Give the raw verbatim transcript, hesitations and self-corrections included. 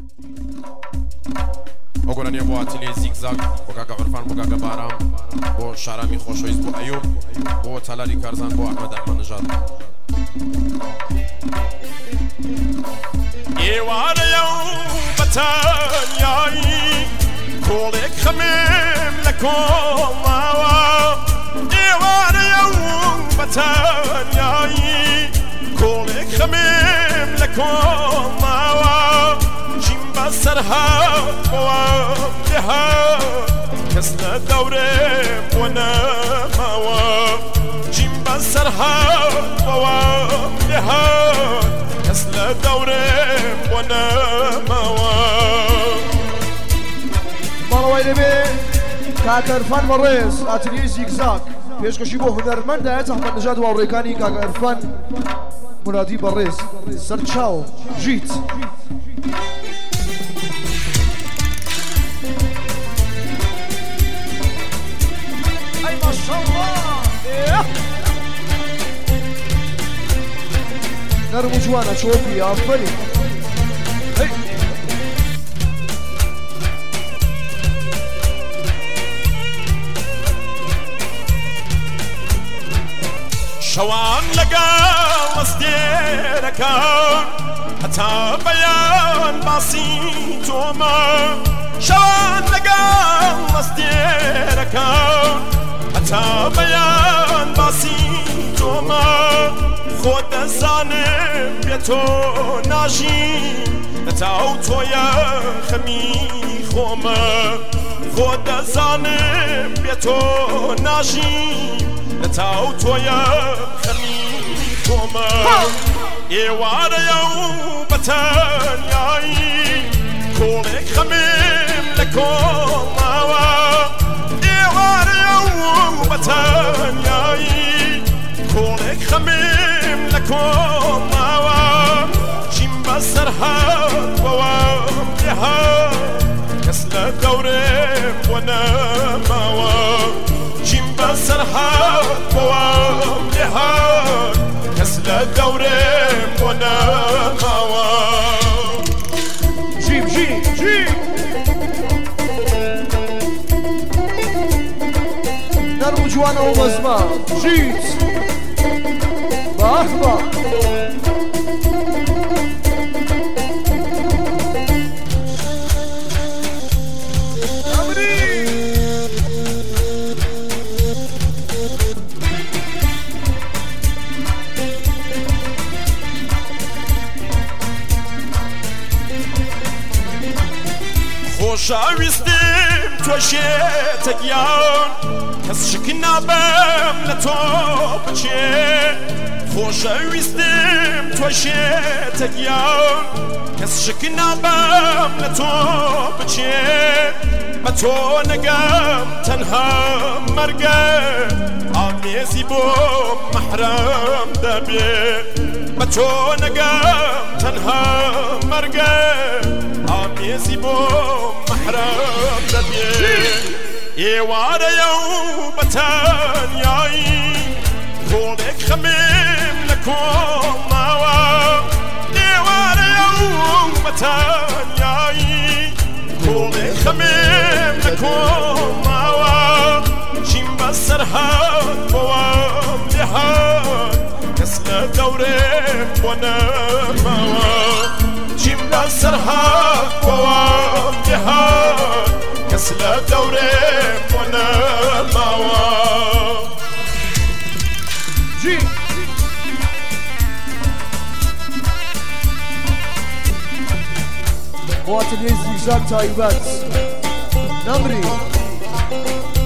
ئۆگۆرانێ بۆ ئاتیلێ زیگزاگ بۆ کاکە عرفان بۆ کاکە بارام بۆ شارامی خۆشەویست بۆ ئەیوب بۆ تالاری کارزان بۆ ئەحمەد ئەحمەدنژاد ئێوارەیە و بەتەنیایی کۆڵێک خەمێم لە کۆڵماوە ئێوارەیە و بەتەنیایی کۆڵێک خەمێم لە کۆڵماوە ژیم بەسەر هاتبەوە لێهات کەس لە دەورێم بۆ نەماوە ژیم بەسەر هاتبەوە لێهات کەس لە دەورێم بۆ نەماوە ماڵەوەی دەبێ کاکە عرفان بەڕێز ئاتلیێ زیگزاگ پێشکەشی بۆ هونەرمەندایەت ئەحمەدنژاد و هاوڕێکانی کاکە عرفان مرادی بەڕێز سەرچاو ژیت ئەی ماشەڵڵا نەرم و جوانە چۆپی ئافەرین شەوان لەگەڵ ئەستێرەکان هەتا بەیان باسی تۆمە شەوان لەگەڵ ئەستێرەکان هەتا بەیان باسی تۆمە خۆ دەزانم بێ تۆ ناژیم هەتاو تۆیە خەمی خۆمە خۆ دەزانم بێ تۆ ناژیم لەتاو تۆیە خەمی خۆمە ئێوارەیە و بەتەنیایی کۆڵێک خەمێم لە کۆڵماوە ئێوارەیە و بەتەنیایی کۆڵێک خەمێم لە کۆڵماوە ژیم بەسەر هاتبەوە لێهات کەس لە دەورێم بۆ نەماوە ژیم بەسەر هاتبەوە لێهات کەس لە دەورێم بۆ نەماوە ژیم ژیم ژیم نەرم و جوانە و مەزمە ژیت بەهبە خۆشەویستم تۆشێتە گیان کەس شک نابەم لە تۆ بچێ خۆشەویستم تۆشێتە گیان کەس شک نابەم لە تۆ بچێ بە تۆ نەگەم تەنها مەرگە ئامێزی بۆ مەحرەم دەبێ بە تۆ نەگەم تەنها مەرگە ئامێزی بۆ مەحرەم دەبێ ئێوارەیە و بەتەنیایی کۆڵێک خەمێم لە کۆڵماوە ئێوارەیە و بەتەنیایی کۆڵێک خەمێم لە کۆڵماوە ژیم بەسەر هاتبەوە لێهات کەس لە دەورێم بۆ نەماوە ژیم بەسەر هاتبەوە لێهات کەس لە دەورێم بۆ نەماوە ژیم بۆ ئاتلیێ زیگزاگ تایبەت نەمری